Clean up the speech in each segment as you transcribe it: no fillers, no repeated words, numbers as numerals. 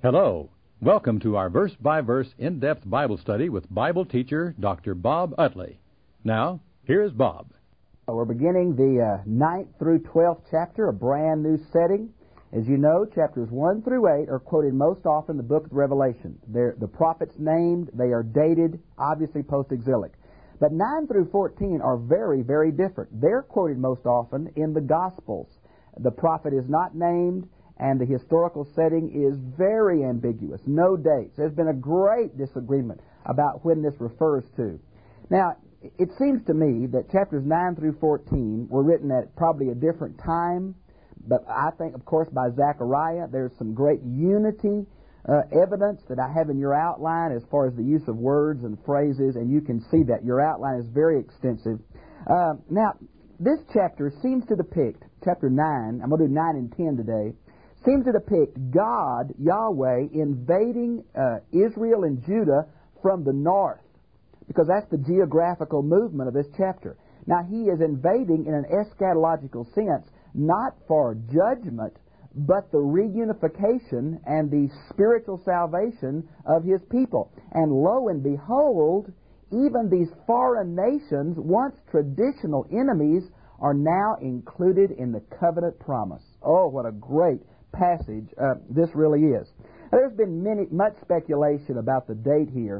Hello. Welcome to our verse-by-verse in-depth Bible study with Bible teacher Dr. Bob Utley. Now, here's Bob. We're beginning the 9th through 12th chapter, a brand new setting. As you know, chapters 1 through 8 are quoted most often in the book of Revelation. They're the prophets named, they are dated, obviously post-exilic. But 9 through 14 are very, very different. They're quoted most often in the Gospels. The prophet is not named, and the historical setting is very ambiguous. No dates. There's been a great disagreement about when this refers to. Now, it seems to me that chapters 9 through 14 were written at probably a different time, but I think, of course, by Zechariah, there's some great unity evidence that I have in your outline as far as the use of words and phrases, and you can see that. Your outline is very extensive. Now, this chapter seems to depict, chapter 9, I'm going to do 9 and 10 today, seems to depict God, Yahweh, invading Israel and Judah from the north, because that's the geographical movement of this chapter. Now, he is invading in an eschatological sense, not for judgment, but the reunification and the spiritual salvation of his people. And lo and behold, even these foreign nations, once traditional enemies, are now included in the covenant promise. Oh, what a great passage this really is. There's been much speculation about the date here.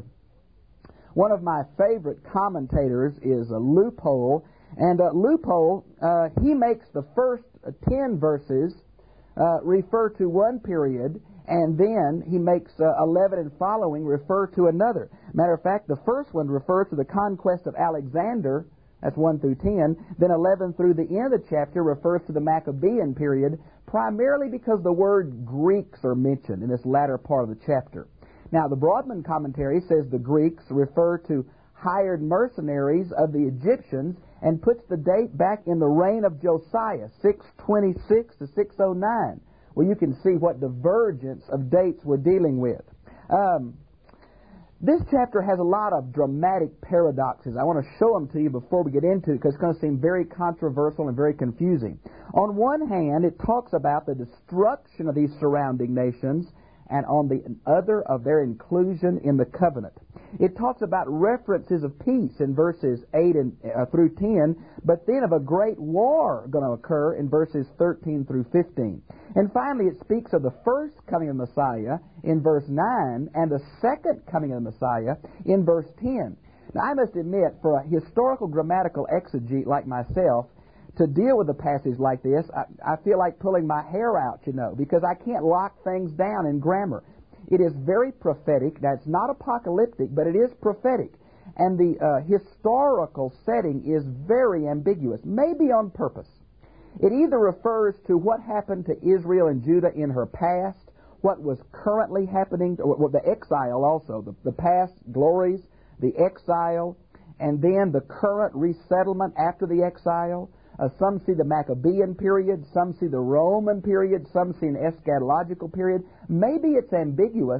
One of my favorite commentators is Loophole, and Loophole, he makes the first 10 verses refer to one period, and then he makes 11 and following refer to another. Matter of fact, the first one refers to the conquest of Alexander, that's 1 through 10. Then 11 through the end of the chapter refers to the Maccabean period, primarily because the word Greeks are mentioned in this latter part of the chapter. Now, the Broadman commentary says the Greeks refer to hired mercenaries of the Egyptians and puts the date back in the reign of Josiah, 626 to 609. Well, you can see what divergence of dates we're dealing with. This chapter has a lot of dramatic paradoxes. I want to show them to you before we get into it, because it's going to seem very controversial and very confusing. On one hand, it talks about the destruction of these surrounding nations, and on the other of their inclusion in the covenant. It talks about references of peace in verses 8 through 10, but then of a great war going to occur in verses 13 through 15. And finally, it speaks of the first coming of Messiah in verse 9 and the second coming of Messiah in verse 10. Now, I must admit, for a historical grammatical exegete like myself, to deal with a passage like this, I feel like pulling my hair out, because I can't lock things down in grammar. It is very prophetic. Now, it's not apocalyptic, but it is prophetic. And the historical setting is very ambiguous, maybe on purpose. It either refers to what happened to Israel and Judah in her past, what was currently happening, or the exile also, the past glories, the exile, and then the current resettlement after the exile. Some see the Maccabean period, some see the Roman period, some see an eschatological period. Maybe it's ambiguous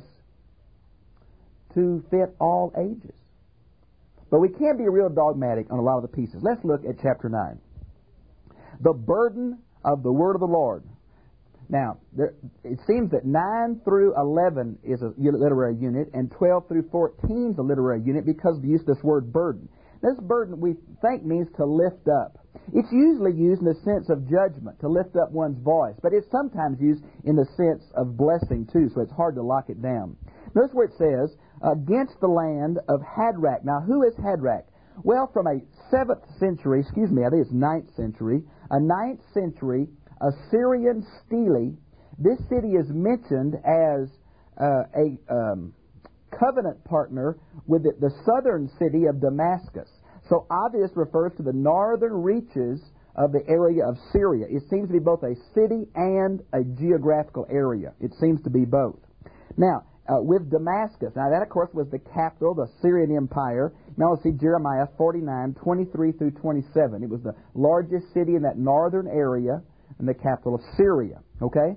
to fit all ages. But we can be real dogmatic on a lot of the pieces. Let's look at chapter 9. The burden of the word of the Lord. Now, it seems that 9 through 11 is a literary unit, and 12 through 14 is a literary unit because of the use of this word burden. This burden, we think, means to lift up. It's usually used in the sense of judgment, to lift up one's voice, but it's sometimes used in the sense of blessing, too, so it's hard to lock it down. Notice where it says, against the land of Hadrach. Now, who is Hadrach? Well, from a 7th century, I think it's 9th century, a 9th century Assyrian stele, this city is mentioned as a covenant partner with the southern city of Damascus. So obvious refers to the northern reaches of the area of Syria. It seems to be both a city and a geographical area. It seems to be both. Now, with Damascus, now that of course was the capital of the Syrian Empire. Now let's see Jeremiah 49, 23 through 27. It was the largest city in that northern area and the capital of Syria. Okay?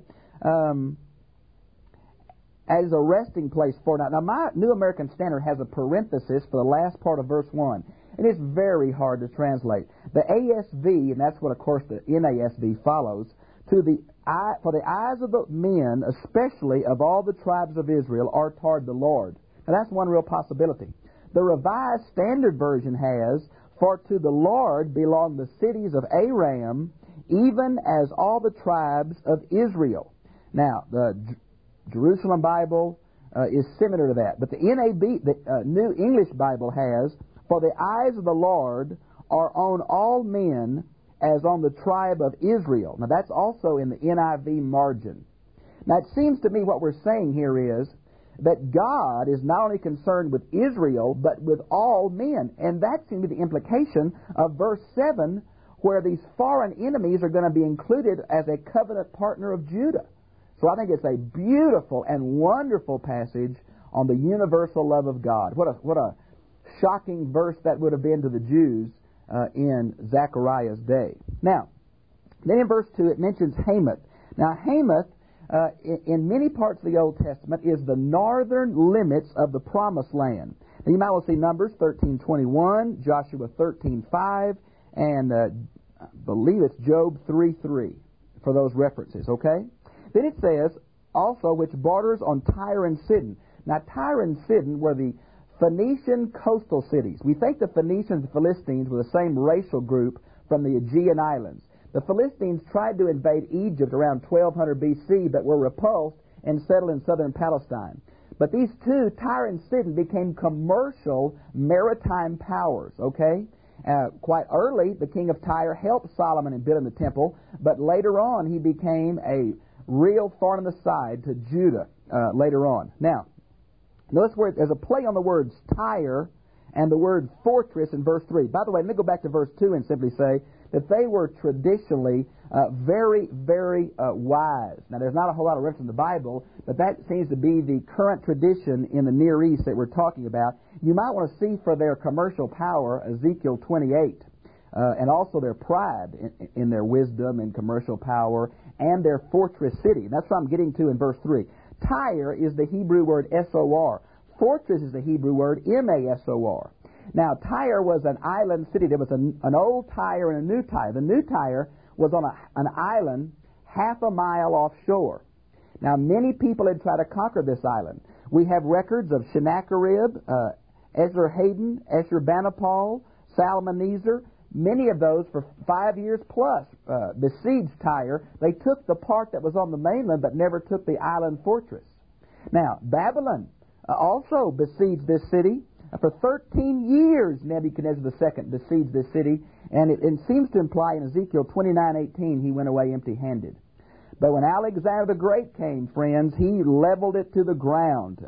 As a resting place for now. Now, my New American Standard has a parenthesis for the last part of verse 1, and it's very hard to translate. The ASV, and that's what, of course, the NASV follows, For the eyes of the men, especially of all the tribes of Israel, are toward the Lord. Now that's one real possibility. The Revised Standard Version has, for to the Lord belong the cities of Aram, even as all the tribes of Israel. Now, the Jerusalem Bible is similar to that. But the NAB, the New English Bible has, for the eyes of the Lord are on all men as on the tribe of Israel. Now that's also in the NIV margin. Now it seems to me what we're saying here is that God is not only concerned with Israel, but with all men. And that seems to be the implication of verse 7, where these foreign enemies are going to be included as a covenant partner of Judah. So I think it's a beautiful and wonderful passage on the universal love of God. What a shocking verse that would have been to the Jews in Zechariah's day. Now, then in verse 2 it mentions Hamath. Now Hamath, in many parts of the Old Testament, is the northern limits of the Promised Land. Now you might well see Numbers 13:21, Joshua 13:5, and I believe it's Job 3:3 for those references, okay? Then it says, also, which borders on Tyre and Sidon. Now Tyre and Sidon were the Phoenician coastal cities. We think the Phoenicians and the Philistines were the same racial group from the Aegean Islands. The Philistines tried to invade Egypt around 1200 BC, but were repulsed and settled in southern Palestine. But these two, Tyre and Sidon, became commercial maritime powers, okay? Quite early, the king of Tyre helped Solomon in building the temple, but later on he became a real thorn in the side to Judah later on. Now, notice where there's a play on the words Tyre and the word fortress in verse 3. By the way, let me go back to verse 2 and simply say that they were traditionally very, very wise. Now, there's not a whole lot of reference in the Bible, but that seems to be the current tradition in the Near East that we're talking about. You might want to see for their commercial power Ezekiel 28, and also their pride in their wisdom and commercial power and their fortress city. And that's what I'm getting to in verse 3. Tyre is the Hebrew word S-O-R. Fortress is the Hebrew word M-A-S-O-R. Now, Tyre was an island city. There was an old Tyre and a new Tyre. The new Tyre was on an island half a mile offshore. Now, many people had tried to conquer this island. We have records of Sennacherib, Esarhaddon, Ashurbanipal, Salmaneser. Many of those, for 5 years plus, besieged Tyre. They took the part that was on the mainland, but never took the island fortress. Now, Babylon also besieged this city. For 13 years, Nebuchadnezzar II besieged this city, and it seems to imply in Ezekiel 29:18 he went away empty-handed. But when Alexander the Great came, friends, he leveled it to the ground.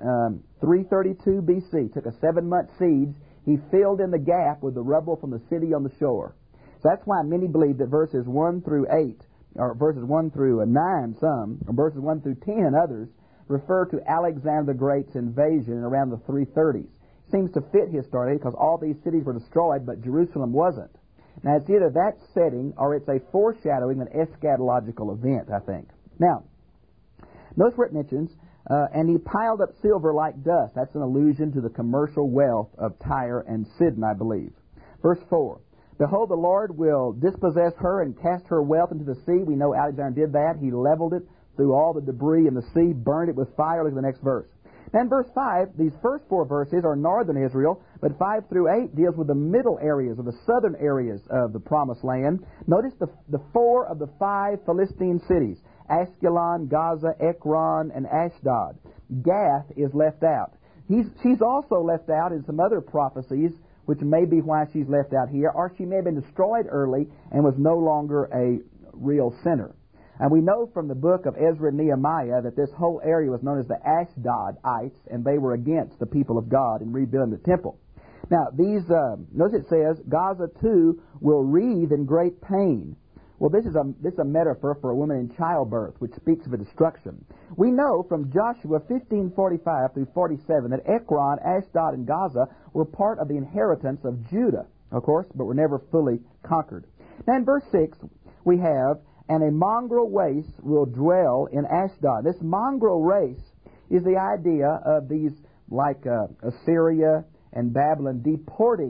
332 BC, took a 7-month siege. He filled in the gap with the rubble from the city on the shore. So that's why many believe that verses 1 through 8, or verses 1 through 9, some, or verses 1 through 10, others, refer to Alexander the Great's invasion around the 330s. Seems to fit his story because all these cities were destroyed, but Jerusalem wasn't. Now, it's either that setting or it's a foreshadowing, an eschatological event, I think. Now, notice where it mentions, and he piled up silver like dust. That's an allusion to the commercial wealth of Tyre and Sidon, I believe. Verse 4, behold, the Lord will dispossess her and cast her wealth into the sea. We know Alexander did that. He leveled it, threw all the debris in the sea, burned it with fire. Look at the next verse. Then verse 5, these first 4 verses are northern Israel, but 5 through 8 deals with the middle areas, or the southern areas of the Promised Land. Notice the 4 of the 5 Philistine cities, Ashkelon, Gaza, Ekron, and Ashdod. Gath is left out. She's also left out in some other prophecies, which may be why she's left out here, or she may have been destroyed early and was no longer a real center. And we know from the book of Ezra and Nehemiah that this whole area was known as the Ashdodites, and they were against the people of God in rebuilding the temple. Now, notice it says, Gaza too will writhe in great pain. Well, this is a metaphor for a woman in childbirth, which speaks of a destruction. We know from Joshua 15:45 through 47 that Ekron, Ashdod, and Gaza were part of the inheritance of Judah, of course, but were never fully conquered. Now, in verse 6, we have, and a mongrel race will dwell in Ashdod. This mongrel race is the idea of these, like Assyria and Babylon, deporting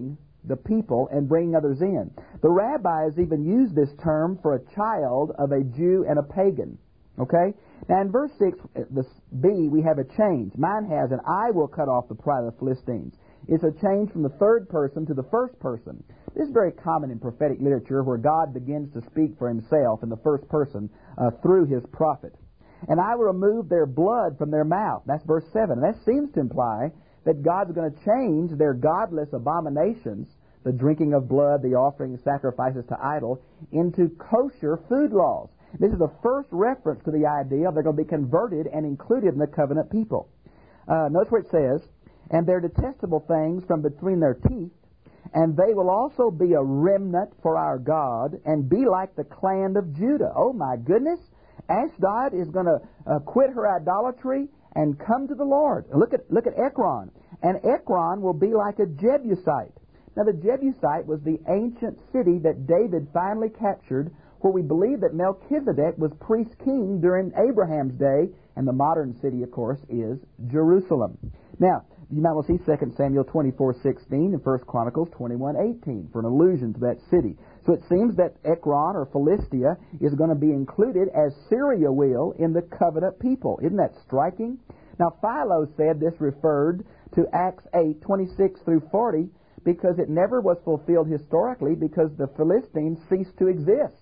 the people and bringing others in. The rabbis even used this term for a child of a Jew and a pagan. Okay? Now in verse 6, the B, we have a change. Mine has, and I will cut off the pride of the Philistines. It's a change from the third person to the first person. This is very common in prophetic literature where God begins to speak for himself in the first person through his prophet. And I will remove their blood from their mouth. That's verse 7. And that seems to imply that God's going to change their godless abominations, the drinking of blood, the offering of sacrifices to idol, into kosher food laws. This is the first reference to the idea of they're going to be converted and included in the covenant people. Notice where it says, and their detestable things from between their teeth, and they will also be a remnant for our God, and be like the clan of Judah. Oh my goodness! Ashdod is going to quit her idolatry and come to the Lord. Look at Ekron. And Ekron will be like a Jebusite. Now the Jebusite was the ancient city that David finally captured, where we believe that Melchizedek was priest-king during Abraham's day, and the modern city, of course, is Jerusalem. Now, you might want to see 2 Samuel 24:16 and 1 Chronicles 21:18 for an allusion to that city. So it seems that Ekron or Philistia is going to be included as Syria will in the covenant people. Isn't that striking? Now Philo said this referred to Acts 8:26 through 40 because it never was fulfilled historically because the Philistines ceased to exist.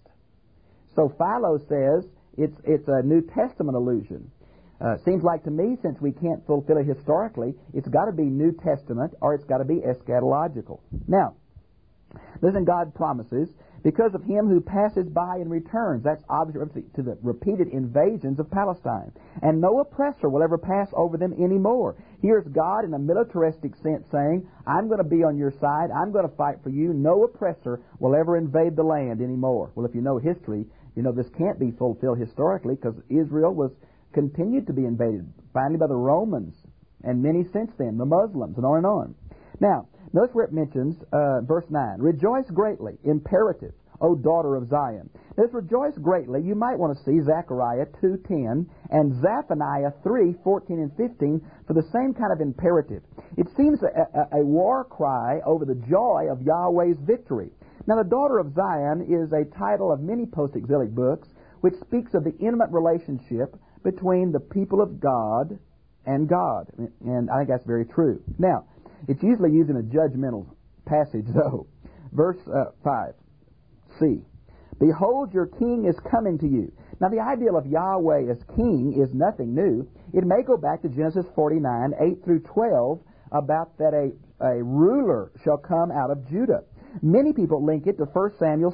So Philo says it's a New Testament allusion. Seems like to me, since we can't fulfill it historically, it's got to be New Testament or it's got to be eschatological. Now, listen, God promises, because of him who passes by and returns. That's obviously to the repeated invasions of Palestine. And no oppressor will ever pass over them anymore. Here's God in a militaristic sense saying, I'm going to be on your side. I'm going to fight for you. No oppressor will ever invade the land anymore. Well, if you know history, you know this can't be fulfilled historically because Israel was continued to be invaded, finally by the Romans, and many since then, the Muslims, and on and on. Now, notice where it mentions, verse 9, rejoice greatly, imperative, O daughter of Zion. This rejoice greatly, you might want to see Zechariah 2:10 and Zephaniah 3:14 and 15 for the same kind of imperative. It seems a war cry over the joy of Yahweh's victory. Now, the daughter of Zion is a title of many post-exilic books which speaks of the intimate relationship between the people of God and God. And I think that's very true. Now, it's usually used in a judgmental passage, though. Verse 5, C. Behold, your king is coming to you. Now, the idea of Yahweh as king is nothing new. It may go back to Genesis 49, 8 through 12, about that a ruler shall come out of Judah. Many people link it to 1 Samuel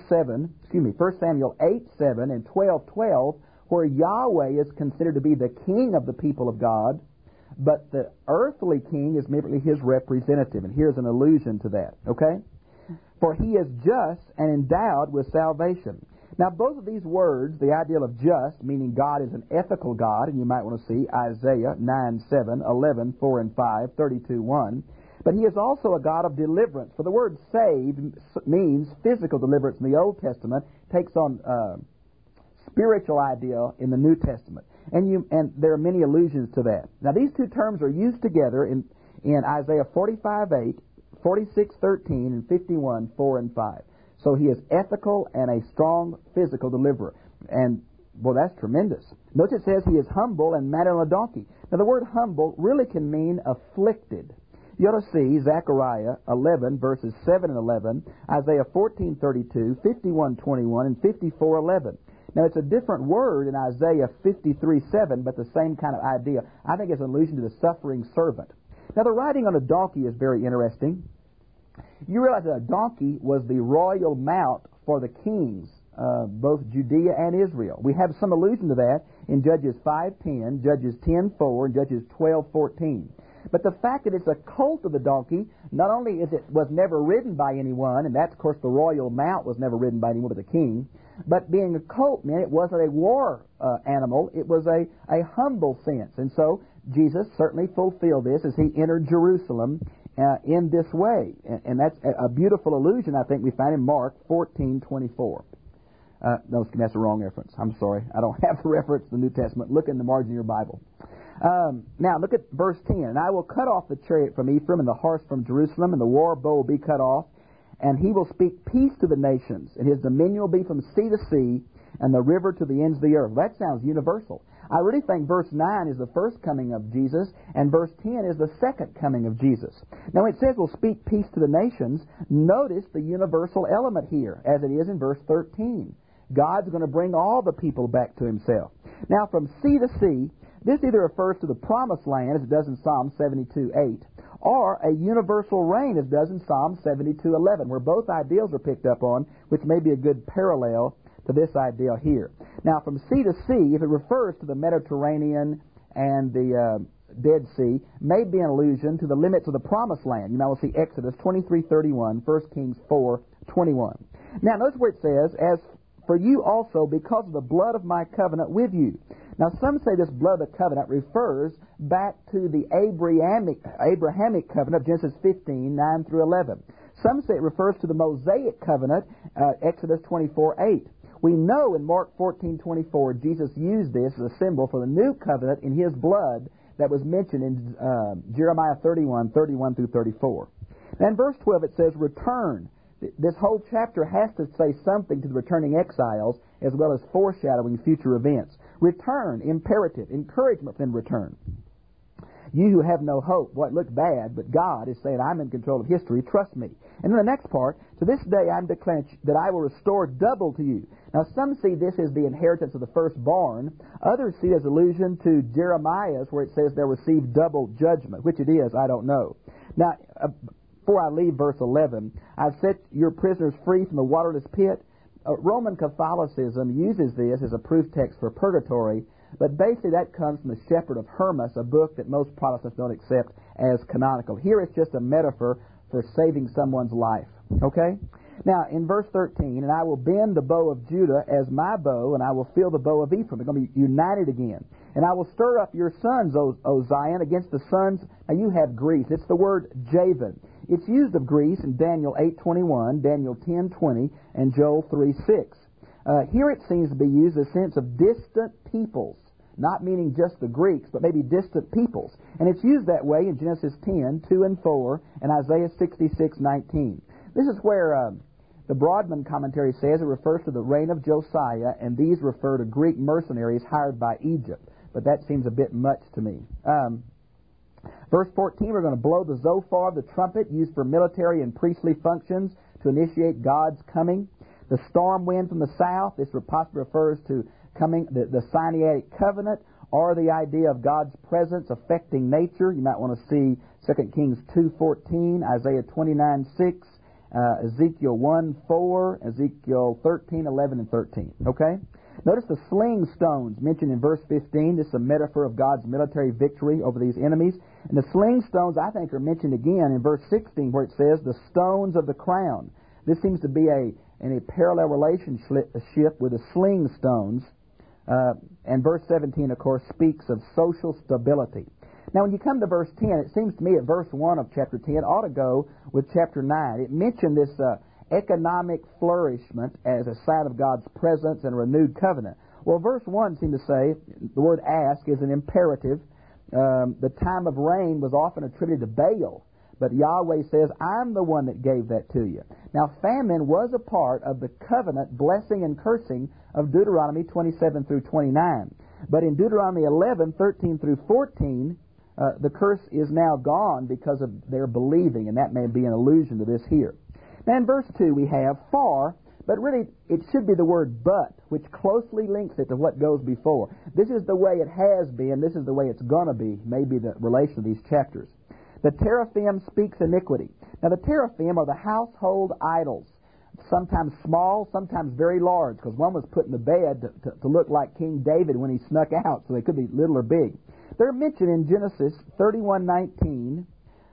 8, 7, and 12:12, where Yahweh is considered to be the king of the people of God, but the earthly king is merely his representative. And here's an allusion to that, okay? For he is just and endowed with salvation. Now, both of these words, the idea of just, meaning God is an ethical God, and you might want to see Isaiah 9:7, 11, 4 and 5, 32:1. But he is also a God of deliverance. For the word saved means physical deliverance in the Old Testament, takes on spiritual idea in the New Testament. And there are many allusions to that. Now, these two terms are used together in Isaiah 45:8, 46:13, and 51:4 and 5. So he is ethical and a strong physical deliverer. And, well, that's tremendous. Notice it says he is humble and mounted on a donkey. Now, the word humble really can mean afflicted. You ought to see Zechariah 11, verses 7 and 11, Isaiah 14:32, 51:21, and 54:11. Now, it's a different word in Isaiah 53:7, but the same kind of idea. I think it's an allusion to the suffering servant. Now, the riding on a donkey is very interesting. You realize that a donkey was the royal mount for the kings, both Judea and Israel. We have some allusion to that in Judges 5:10, Judges 10:4, and Judges 12:14. But the fact that it's a colt of the donkey, not only is it was never ridden by anyone, and that's, of course, the royal mount was never ridden by anyone but the king, but being a colt meant it wasn't a war animal, it was a humble sense. And so Jesus certainly fulfilled this as he entered Jerusalem in this way. And that's a beautiful allusion, I think, we find in Mark 14:24. No, that's the wrong reference. I'm sorry. I don't have the reference to the New Testament. Look in the margin of your Bible. Now, look at verse 10. And I will cut off the chariot from Ephraim and the horse from Jerusalem, and the war bow will be cut off, And he will speak peace to the nations, and his dominion will be from sea to sea, and the river to the ends of the earth. That sounds universal. I really think verse 9 is the first coming of Jesus, and verse 10 is the second coming of Jesus. Now, it says we'll speak peace to the nations. Notice the universal element here, as it is in verse 13. God's going to bring all the people back to himself. Now, from sea to sea, this either refers to the promised land, as it does in Psalm 72:8, or a universal reign, as it does in Psalm 72:11, where both ideals are picked up on, which may be a good parallel to this ideal here. Now, from sea to sea, if it refers to the Mediterranean and the Dead Sea, may be an allusion to the limits of the promised land. You know, we'll see Exodus 23:31, 1 Kings 4:21. Now, notice where it says, "As for you also, because of the blood of my covenant with you." Now, some say this blood of the covenant refers back to the Abrahamic covenant of Genesis 15, 9 through 11. Some say it refers to the Mosaic covenant, Exodus 24:8. We know in Mark 14:24, Jesus used this as a symbol for the new covenant in his blood that was mentioned in Jeremiah 31 through 34. Then verse 12, it says, "Return." This whole chapter has to say something to the returning exiles, as well as foreshadowing future events. Return, imperative, encouragement for them to return. You who have no hope, well, it looked bad, but God is saying, I'm in control of history, trust me. And then the next part, "To this day I'm declaring that I will restore double to you." Now, some see this as the inheritance of the firstborn. Others see it as allusion to Jeremiah's, where it says they'll receive double judgment. Which it is, I don't know. Now, before I leave verse 11, "I've set your prisoners free from the waterless pit." Roman Catholicism uses this as a proof text for purgatory, but basically that comes from the Shepherd of Hermas, a book that most Protestants don't accept as canonical. Here it's just a metaphor for saving someone's life. Okay? Now, in verse 13, "And I will bend the bow of Judah as my bow, and I will fill the bow of Ephraim." They're going to be united again. "And I will stir up your sons, O Zion, against the sons." Now, you have Greece. It's the word Javan. It's used of Greece in Daniel 8:21, Daniel 10:20, and Joel 3:6. Here it seems to be used in the sense of distant peoples, not meaning just the Greeks, but maybe distant peoples. And it's used that way in Genesis 10:2 and 4, and Isaiah 66:19. This is where the Broadman commentary says it refers to the reign of Josiah, and these refer to Greek mercenaries hired by Egypt. But that seems a bit much to me. Verse 14, "We're going to blow the Zophar, the trumpet, used for military and priestly functions to initiate God's coming. The storm wind from the south," this possibly refers to coming, the Sinaitic covenant, or the idea of God's presence affecting nature. You might want to see 2 Kings 2:14, Isaiah 29:6, Ezekiel 1:4, Ezekiel 13:11 and 13. Okay? Notice the sling stones mentioned in verse 15. This is a metaphor of God's military victory over these enemies. And the sling stones, I think, are mentioned again in verse 16, where it says, "the stones of the crown." This seems to be in a parallel relationship with the sling stones. And verse 17, of course, speaks of social stability. Now, when you come to verse 10, it seems to me that verse 1 of chapter 10 ought to go with chapter 9. It mentioned this economic flourishment as a sign of God's presence and a renewed covenant. Well, verse 1 seems to say the word "ask" is an imperative. The time of rain was often attributed to Baal, but Yahweh says, "I'm the one that gave that to you." Now, famine was a part of the covenant blessing and cursing of Deuteronomy 27 through 29. But in Deuteronomy 11, 13 through 14, the curse is now gone because of their believing, and that may be an allusion to this here. Now, in verse 2, we have "for," but really it should be the word "but," which closely links it to what goes before. This is the way it has been. This is the way it's going to be, maybe the relation of these chapters. "The teraphim speaks iniquity." Now, the teraphim are the household idols, sometimes small, sometimes very large, because one was put in the bed to look like King David when he snuck out, so they could be little or big. They're mentioned in Genesis 31:19,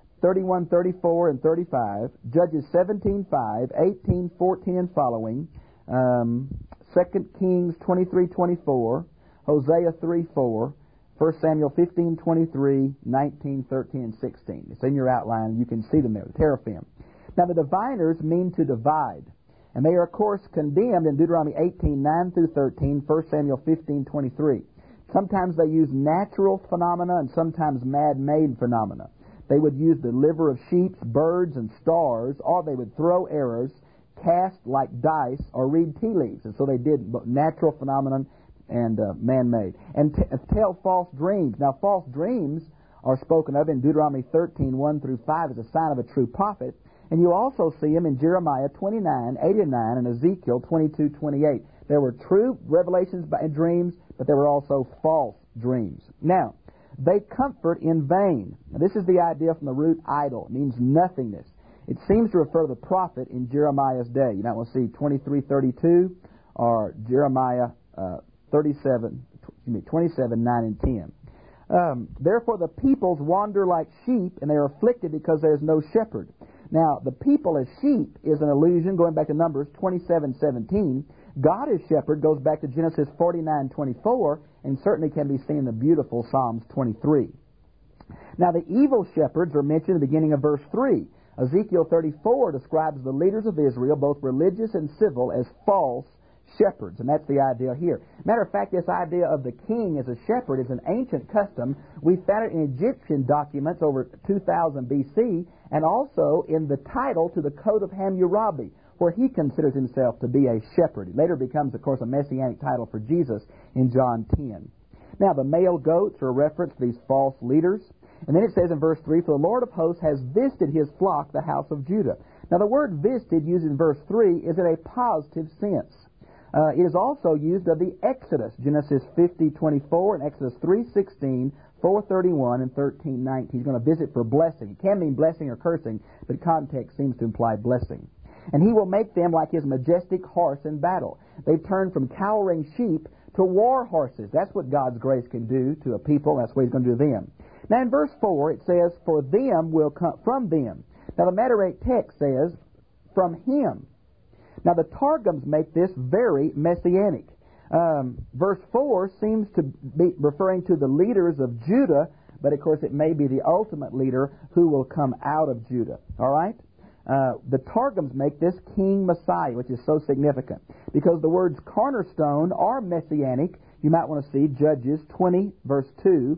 31:34 and 35, Judges 17:5, 18:14 and following, 2 Kings 23:24, Hosea 3:4, 1 Samuel 15:23, 19, 13, and 16. It's in your outline. You can see them there, the teraphim. Now, the diviners mean to divide, and they are, of course, condemned in Deuteronomy 18:9 through 13, 1 Samuel 15:23. Sometimes they use natural phenomena and sometimes man-made phenomena. They would use the liver of sheep, birds, and stars, or they would throw arrows, cast like dice, or read tea leaves. And so they did both natural phenomenon and man-made. And tell false dreams. Now, false dreams are spoken of in Deuteronomy 13, 1 through 5 as a sign of a true prophet. And you also see them in Jeremiah 29, 8 and 9, and Ezekiel 22, 28. There were true revelations and dreams, but there were also false dreams. Now, they comfort in vain. Now, this is the idea from the root idle. It means nothingness. It seems to refer to the prophet in Jeremiah's day. You might want to see 23:32 or Jeremiah 27, 9 and 10. Therefore the peoples wander like sheep, and they are afflicted because there is no shepherd. Now, the people as sheep is an allusion, going back to Numbers 27:17. God as shepherd goes back to Genesis 49:24, and certainly can be seen in the beautiful Psalms 23. Now, the evil shepherds are mentioned at the beginning of verse 3. Ezekiel 34 describes the leaders of Israel, both religious and civil, as false shepherds, and that's the idea here. Matter of fact, this idea of the king as a shepherd is an ancient custom. We found it in Egyptian documents over 2000 BC, and also in the title to the Code of Hammurabi, where he considers himself to be a shepherd. It later becomes, of course, a messianic title for Jesus in John 10. Now, the male goats are a reference to these false leaders. And then it says in verse 3, For the Lord of hosts has visited his flock, the house of Judah. Now, the word visited used in verse 3 is in a positive sense. It is also used of the Exodus, Genesis 50:24 and Exodus 3:16, 4:31, and 13:19. He's going to visit for blessing. It can mean blessing or cursing, but context seems to imply blessing. And he will make them like his majestic horse in battle. They've turned from cowering sheep to war horses. That's what God's grace can do to a people. That's what he's going to do to them. Now in verse 4 it says, For them will come from them. Now the Masoretic text says, from him. Now the Targums make this very messianic. Verse 4 seems to be referring to the leaders of Judah, but of course it may be the ultimate leader who will come out of Judah. All right? The Targums make this King Messiah, which is so significant, because the words cornerstone are messianic. You might want to see Judges 20, verse 2,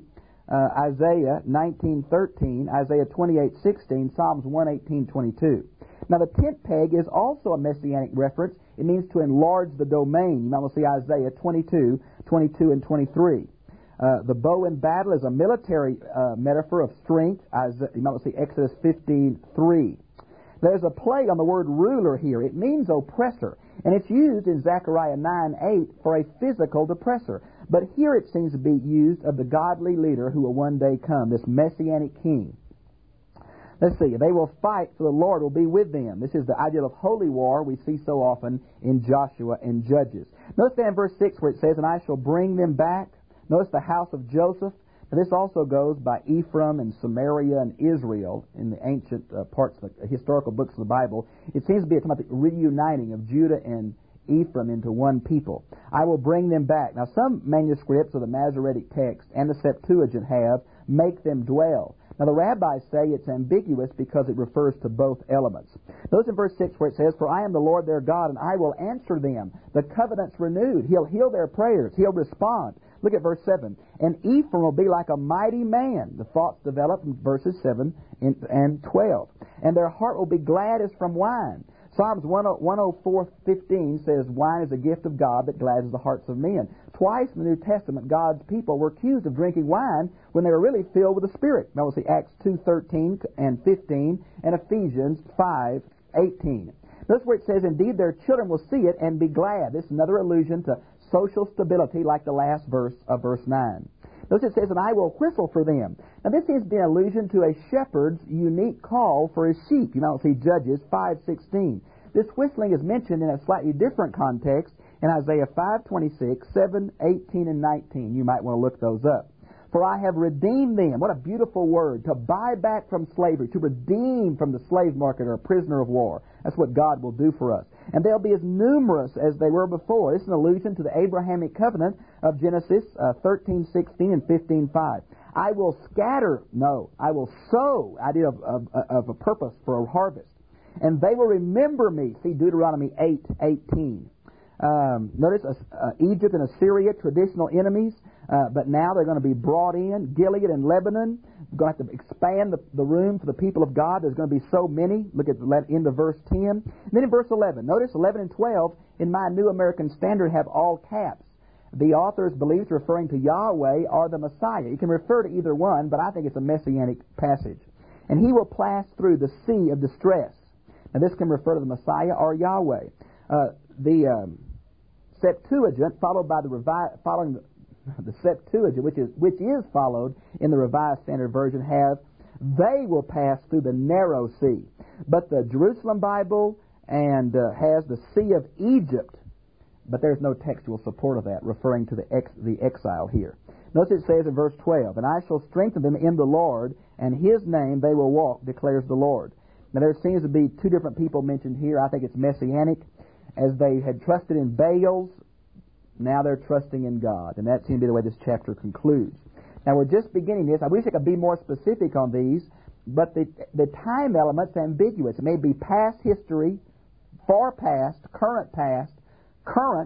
Isaiah 19:13, Isaiah 28:16, Psalms 118:22. Now the tent peg is also a messianic reference. It means to enlarge the domain. You might want to see Isaiah 22, and 23. The bow in battle is a military metaphor of strength. You might want to see Exodus 15:3. There's a play on the word ruler here. It means oppressor, and it's used in Zechariah 9:8 for a physical depressor. But here it seems to be used of the godly leader who will one day come, this messianic king. Let's see. They will fight, for the Lord will be with them. This is the idea of holy war we see so often in Joshua and Judges. Notice that in verse 6 where it says, And I shall bring them back. Notice the house of Joseph. Now, this also goes by Ephraim and Samaria and Israel in the ancient parts of the historical books of the Bible. It seems to be a reuniting of Judah and Ephraim into one people. I will bring them back. Now, some manuscripts of the Masoretic text and the Septuagint have make them dwell. Now, the rabbis say it's ambiguous because it refers to both elements. Notice in verse 6 where it says, For I am the Lord their God, and I will answer them. The covenant's renewed. He'll heal their prayers. He'll respond. Look at verse 7. And Ephraim will be like a mighty man. The thoughts develop in verses 7 and 12. And their heart will be glad as from wine. Psalms 104:15 says, Wine is a gift of God that gladdens the hearts of men. Twice in the New Testament, God's people were accused of drinking wine when they were really filled with the Spirit. Now we'll see Acts 2:13 and 15 and Ephesians 5:18. Notice where it says, Indeed, their children will see it and be glad. This is another allusion to social stability like the last verse of verse 9. Notice it says, And I will whistle for them. Now this seems to be an allusion to a shepherd's unique call for his sheep. You now see Judges 5:16. This whistling is mentioned in a slightly different context in Isaiah 5:26, 7:18, and 19. You might want to look those up. For I have redeemed them. What a beautiful word. To buy back from slavery, to redeem from the slave market or a prisoner of war. That's what God will do for us. And they'll be as numerous as they were before. This is an allusion to the Abrahamic covenant of Genesis 13:16 and 15:5. I will scatter, I will sow, idea of a purpose for a harvest. And they will remember me. See Deuteronomy 8:18. Notice Egypt and Assyria, traditional enemies, but now they're going to be brought in. Gilead and Lebanon, we're going to have to expand the room for the people of God. There's going to be so many. Look at the end of verse 10. And then in verse 11, notice 11 and 12 in my New American Standard have all caps. The author's beliefs referring to Yahweh or the Messiah. You can refer to either one, but I think it's a messianic passage. And he will pass through the sea of distress. Now this can refer to the Messiah or Yahweh. The Septuagint, followed by following the Septuagint, which is followed in the Revised Standard Version, have they will pass through the narrow sea. But the Jerusalem Bible and has the Sea of Egypt, but there's no textual support of that, referring to the exile here. Notice it says in verse 12, and I shall strengthen them in the Lord, and His name they will walk, declares the Lord. Now there seems to be two different people mentioned here. I think it's messianic. As they had trusted in Baals, now they're trusting in God. And that seems to be the way this chapter concludes. Now we're just beginning this. I wish I could be more specific on these, but the time element's ambiguous. It may be past history, far past, current,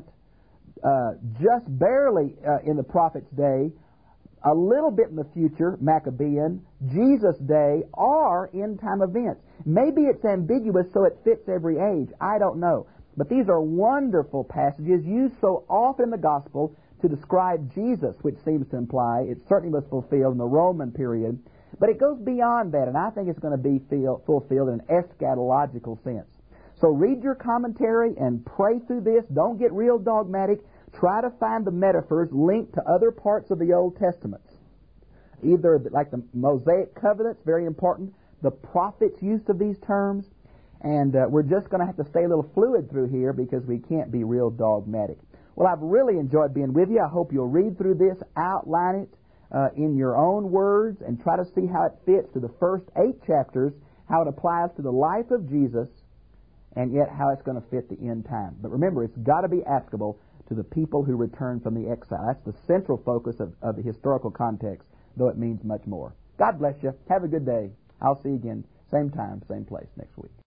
just barely in the prophet's day, a little bit in the future, Maccabean, Jesus' day, or end-time events. Maybe it's ambiguous so it fits every age. I don't know. But these are wonderful passages used so often in the Gospel to describe Jesus, which seems to imply it certainly was fulfilled in the Roman period. But it goes beyond that, and I think it's going to be fulfilled in an eschatological sense. So read your commentary and pray through this. Don't get real dogmatic. Try to find the metaphors linked to other parts of the Old Testament. Either like the Mosaic covenants, very important, the prophets' use of these terms, and we're just going to have to stay a little fluid through here because we can't be real dogmatic. Well, I've really enjoyed being with you. I hope you'll read through this, outline it in your own words, and try to see how it fits to the first 8 chapters, how it applies to the life of Jesus, and yet how it's going to fit the end time. But remember, it's got to be applicable to the people who return from the exile. That's the central focus of the historical context, though it means much more. God bless you. Have a good day. I'll see you again, same time, same place next week.